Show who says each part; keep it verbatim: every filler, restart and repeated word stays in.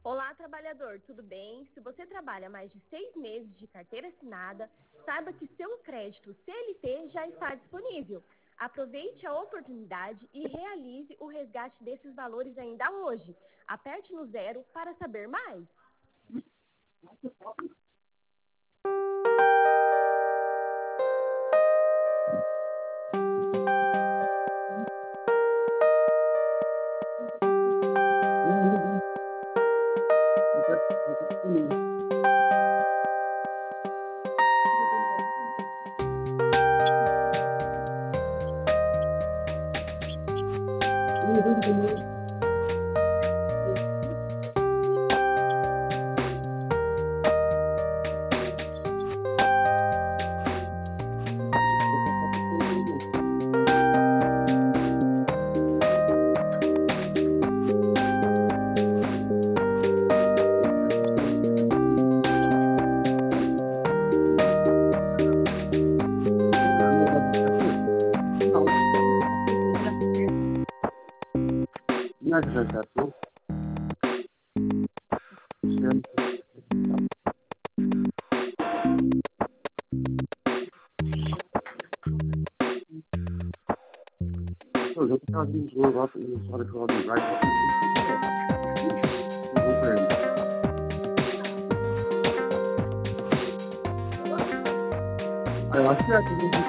Speaker 1: Olá, trabalhador, tudo bem? Se você trabalha mais de seis meses de carteira assinada, saiba que seu crédito C L T já está disponível. Aproveite a oportunidade e realize o resgate desses valores ainda hoje. Aperte no zero para saber mais.
Speaker 2: I asked you